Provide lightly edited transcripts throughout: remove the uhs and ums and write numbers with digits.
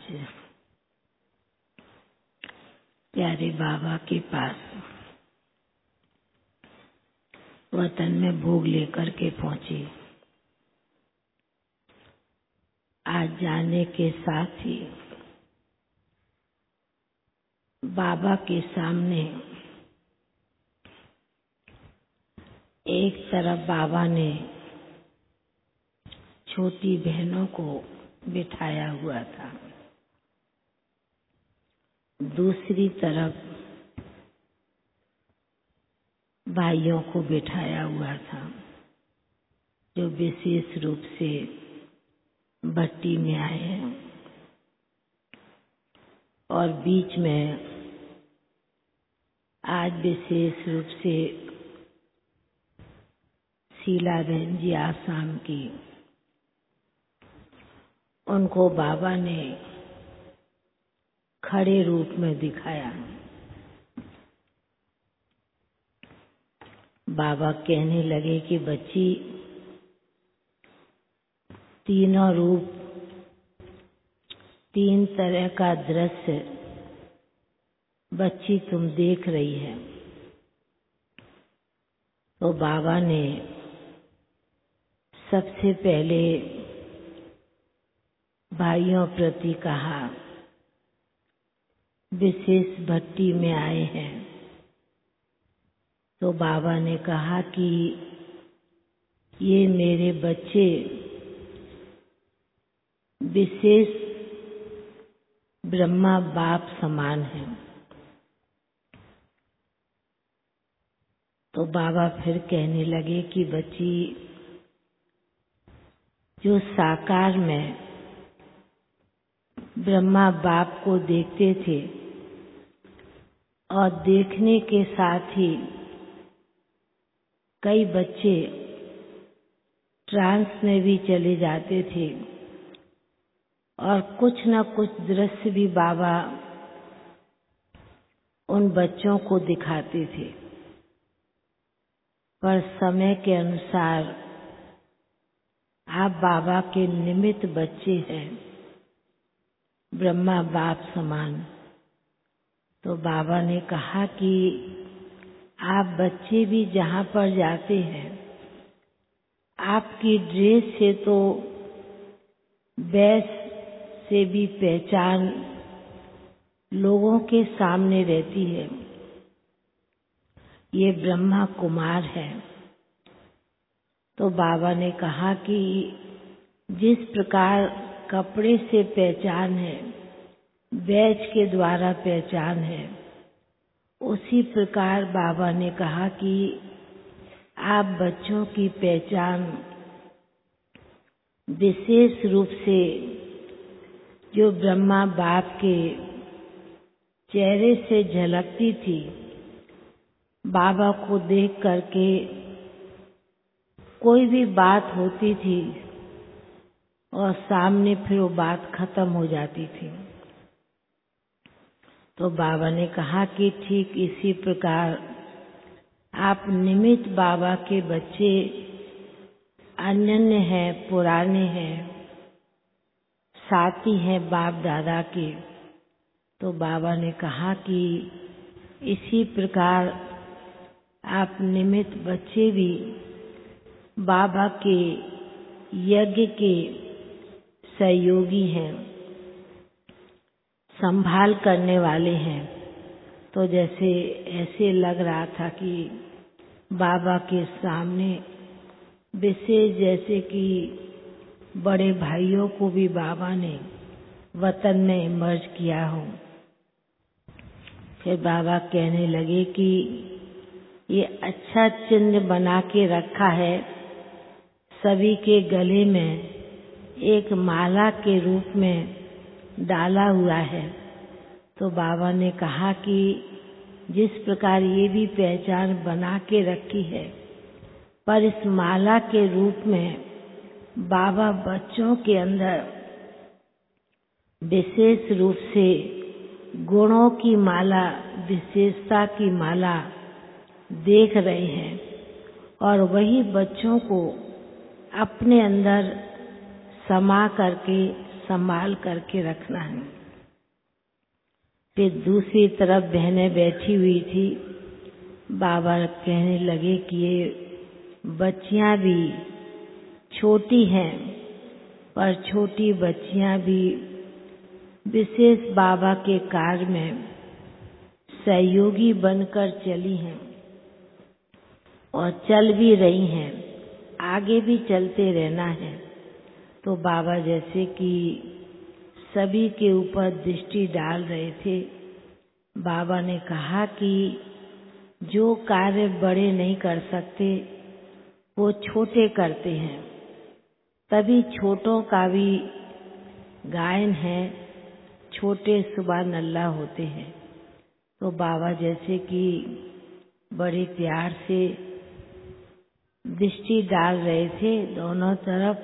प्यारे बाबा के पास वतन में भोग लेकर के पहुंची। आज जाने के साथ ही बाबा के सामने एक तरफ बाबा ने छोटी बहनों को बिठाया हुआ था, दूसरी तरफ भाइयों को बिठाया हुआ था जो विशेष रूप से भट्टी में आए हैं, और बीच में आज विशेष रूप से शीला बहन जी आसाम की, उनको बाबा ने खड़े रूप में दिखाया। बाबा कहने लगे कि बच्ची, तीनों रूप, तीन तरह का दृश्य बच्ची तुम देख रही है। तो बाबा ने सबसे पहले भाइयों प्रति कहा, विशेष भट्टी में आए हैं। तो बाबा ने कहा कि ये मेरे बच्चे विशेष ब्रह्मा बाप समान हैं। तो बाबा फिर कहने लगे कि बच्ची, जो साकार में ब्रह्मा बाप को देखते थे और देखने के साथ ही कई बच्चे ट्रांस में भी चले जाते थे और कुछ न कुछ दृश्य भी बाबा उन बच्चों को दिखाते थे। पर समय के अनुसार आप बाबा के निमित्त बच्चे हैं, ब्रह्मा बाप समान। तो बाबा ने कहा कि आप बच्चे भी जहाँ पर जाते हैं, आपकी ड्रेस से तो बैस से भी पहचान लोगों के सामने रहती है। ये ब्रह्मा कुमार है। तो बाबा ने कहा कि जिस प्रकार कपड़े से पहचान है, बैज के द्वारा पहचान है, उसी प्रकार बाबा ने कहा कि आप बच्चों की पहचान विशेष रूप से जो ब्रह्मा बाप के चेहरे से झलकती थी, बाबा को देख करके कोई भी बात होती थी और सामने फिर वो बात खत्म हो जाती थी। तो बाबा ने कहा कि ठीक इसी प्रकार आप निमित्त बाबा के बच्चे अनन्य हैं, पुराने हैं, साथी हैं बाप दादा के। तो बाबा ने कहा कि इसी प्रकार आप निमित्त बच्चे भी बाबा के यज्ञ के सहयोगी हैं, संभाल करने वाले हैं। तो जैसे ऐसे लग रहा था कि बाबा के सामने विशेष, जैसे कि बड़े भाइयों को भी बाबा ने वतन में मर्ज किया हो। फिर बाबा कहने लगे कि ये अच्छा चिन्ह बना के रखा है, सभी के गले में एक माला के रूप में डाला हुआ है। तो बाबा ने कहा कि जिस प्रकार ये भी पहचान बना के रखी है, पर इस माला के रूप में बाबा बच्चों के अंदर विशेष रूप से गुणों की माला, विशेषता की माला देख रहे हैं, और वही बच्चों को अपने अंदर समा करके, संभाल करके रखना है। फिर दूसरी तरफ बहनें बैठी हुई थी। बाबा कहने लगे कि ये बच्चियां भी छोटी हैं, पर छोटी बच्चियां भी विशेष बाबा के कार्य में सहयोगी बनकर चली हैं और चल भी रही हैं, आगे भी चलते रहना है। तो बाबा जैसे कि सभी के ऊपर दृष्टि डाल रहे थे, बाबा ने कहा कि जो कार्य बड़े नहीं कर सकते वो छोटे करते हैं, तभी छोटों का भी गायन है, छोटे सुबह नल्ला होते हैं। तो बाबा जैसे कि बड़े प्यार से दृष्टि डाल रहे थे दोनों तरफ,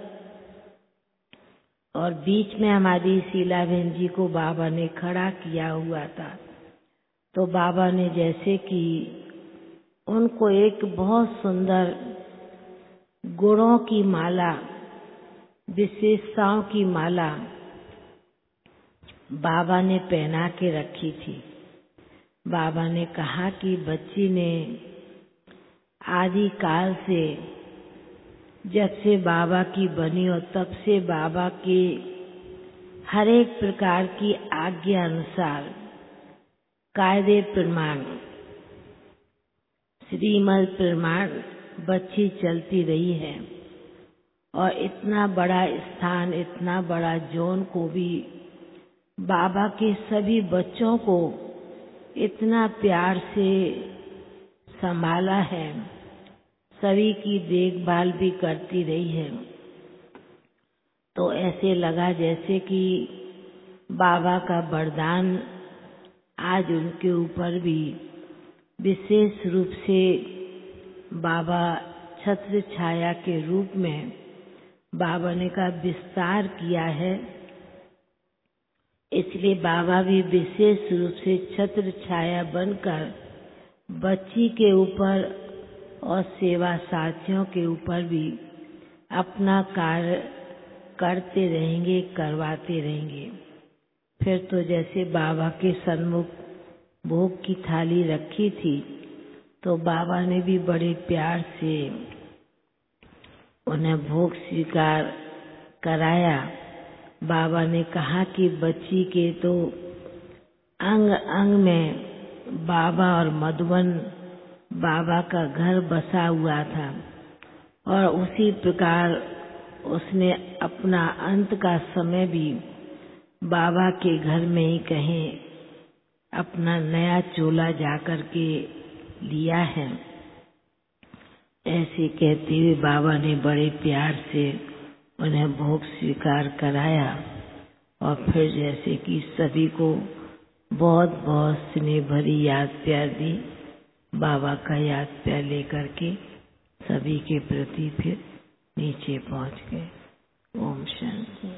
और बीच में हमारी शीला बहन जी को बाबा ने खड़ा किया हुआ था। तो बाबा ने जैसे कि उनको एक बहुत सुंदर गुणों की माला, विशेषताओं की माला बाबा ने पहना के रखी थी। बाबा ने कहा कि बच्ची ने आदि काल से, जब से बाबा की बनी और तब से बाबा के हर एक प्रकार की आज्ञा अनुसार कायदे प्रमाण, श्रीमद प्रमाण बच्ची चलती रही है। और इतना बड़ा स्थान, इतना बड़ा जोन को भी बाबा के सभी बच्चों को इतना प्यार से संभाला है, सभी की देखभाल भी करती रही है। तो ऐसे लगा जैसे कि बाबा का वरदान आज उनके ऊपर भी विशेष रूप से बाबा छत्र छाया के रूप में बाबा ने का विस्तार किया है। इसलिए बाबा भी विशेष रूप से छत्र छाया बनकर बच्ची के ऊपर और सेवा साथियों के ऊपर भी अपना कार्य करते रहेंगे, करवाते रहेंगे। फिर तो जैसे बाबा के सन्मुख भोग की थाली रखी थी, तो बाबा ने भी बड़े प्यार से उन्हें भोग स्वीकार कराया। बाबा ने कहा कि बच्ची के तो अंग अंग में बाबा और मधुबन बाबा का घर बसा हुआ था, और उसी प्रकार उसने अपना अंत का समय भी बाबा के घर में ही कहीं अपना नया चोला जाकर के लिया है। ऐसे कहते हुए बाबा ने बड़े प्यार से उन्हें भोग स्वीकार कराया, और फिर जैसे कि सभी को बहुत बहुत स्नेह भरी याद प्यार दी। बाबा का याद प्यार लेकर के सभी के प्रति फिर नीचे पहुंच गए। ओम शांति।